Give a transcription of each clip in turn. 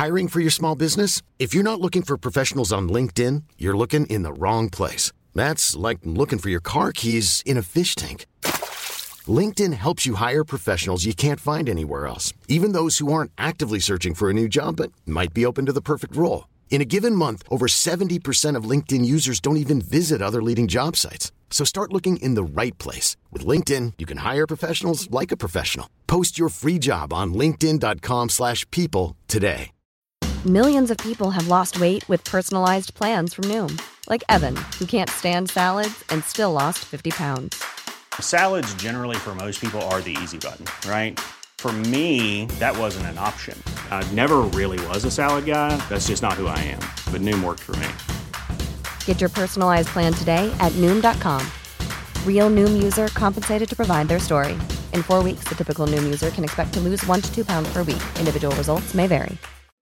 Hiring for your small business? If you're not looking for professionals on LinkedIn, you're looking in the wrong place. That's like looking for your car keys in a fish tank. LinkedIn helps you hire professionals you can't find anywhere else, even those who aren't actively searching for a new job but might be open to the perfect role. In a given month, over 70% of LinkedIn users don't even visit other leading job sites. So start looking in the right place. With LinkedIn, you can hire professionals like a professional. Post your free job on linkedin.com/people today. Millions of people have lost weight with personalized plans from Noom. Like Evan, who can't stand salads and still lost 50 pounds. Salads generally for most people are the easy button, right? For me, that wasn't an option. I never really was a salad guy. That's just not who I am. But Noom worked for me. Get your personalized plan today at Noom.com. Real Noom user compensated to provide their story. In 4 weeks, the typical Noom user can expect to lose 1 to 2 pounds per week. Individual results may vary.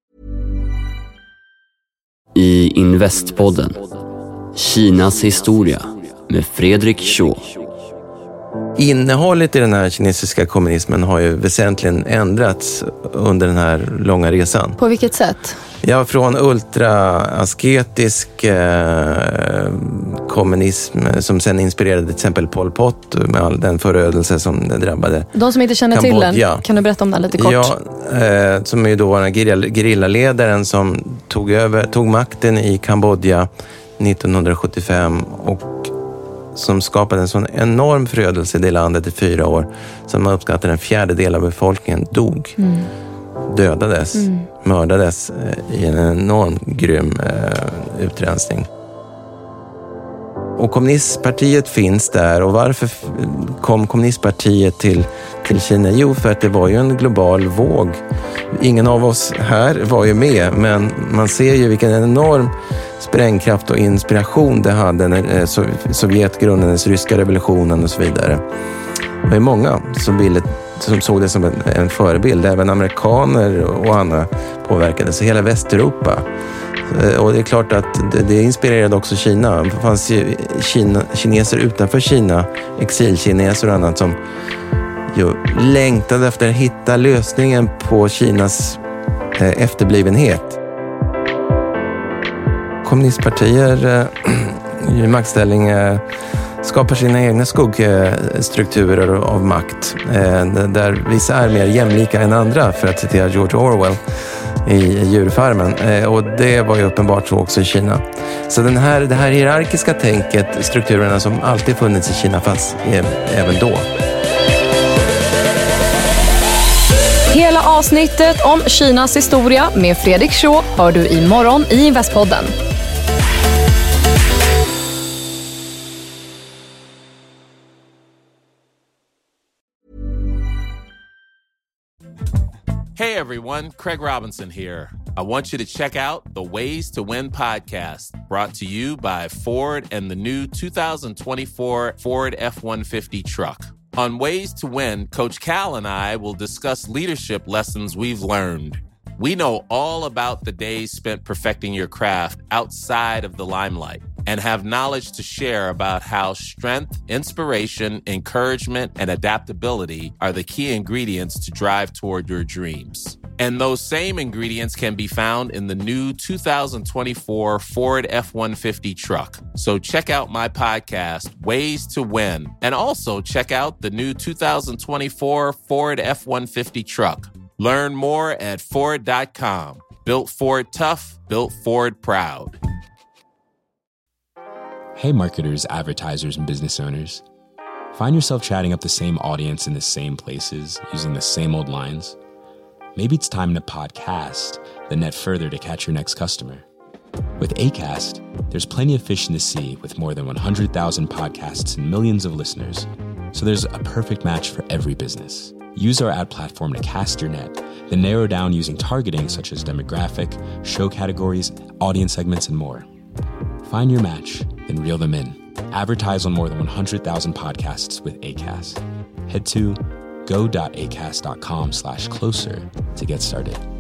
I Investpodden, Kinas historia med Fredrik Shaw. Innehållet i den här kinesiska kommunismen har ju väsentligen ändrats under den här långa resan. På vilket sätt? Ja, från ultra-asketisk kommunism som sen inspirerade till exempel Pol Pot med all den förödelse som drabbade de som inte känner Kambodja. till den, kan du berätta om den lite kort? Ja, som är ju då den gerillaledaren som tog makten i Kambodja 1975 och som skapade en sån enorm förödelse i det landet i 4 år som man uppskattar en fjärdedel av befolkningen dog. Dödades, mördades i en enorm grym utrensning. Och kommunistpartiet finns där. Och varför kom kommunistpartiet till Kina? Jo, för att det var ju en global våg. Ingen av oss här var ju med, men man ser ju vilken enorm sprängkraft och inspiration det hade när Sovjet grundades, ryska revolutionen och så vidare. Det är många som såg det som en förebild. Även amerikaner och andra påverkades. Hela Västeuropa. Och det är klart att det inspirerade också Kina. Det fanns ju kineser utanför Kina, exilkineser och annat som ju längtade efter att hitta lösningen på Kinas efterblivenhet. Kommunistpartier i maktställning skapar sina egna skuggstrukturer av makt där vissa är mer jämlika än andra, för att citera George Orwell i Djurfarmen, och det var ju uppenbart så också i Kina. Så det här hierarkiska tänket, strukturerna som alltid funnits i Kina fanns även då. Hela avsnittet om Kinas historia med Fredrik Shaw hör du imorgon i Investpodden. Hey everyone, Craig Robinson here. I want you to check out the Ways to Win podcast, brought to you by Ford and the new 2024 Ford F-150 truck. On Ways to Win, Coach Cal and I will discuss leadership lessons we've learned. We know all about the days spent perfecting your craft outside of the limelight and have knowledge to share about how strength, inspiration, encouragement, and adaptability are the key ingredients to drive toward your dreams. And those same ingredients can be found in the new 2024 Ford F-150 truck. So check out my podcast, Ways to Win, and also check out the new 2024 Ford F-150 truck. Learn more at Ford.com. Built Ford tough, built Ford proud. Hey marketers, advertisers, and business owners. Find yourself chatting up the same audience in the same places, using the same old lines? Maybe it's time to podcast, then net further to catch your next customer. With Acast, there's plenty of fish in the sea with more than 100,000 podcasts and millions of listeners. So there's a perfect match for every business. Use our ad platform to cast your net, then narrow down using targeting such as demographic, show categories, audience segments, and more. Find your match, then reel them in. Advertise on more than 100,000 podcasts with Acast. Head to go.acast.com/closer to get started.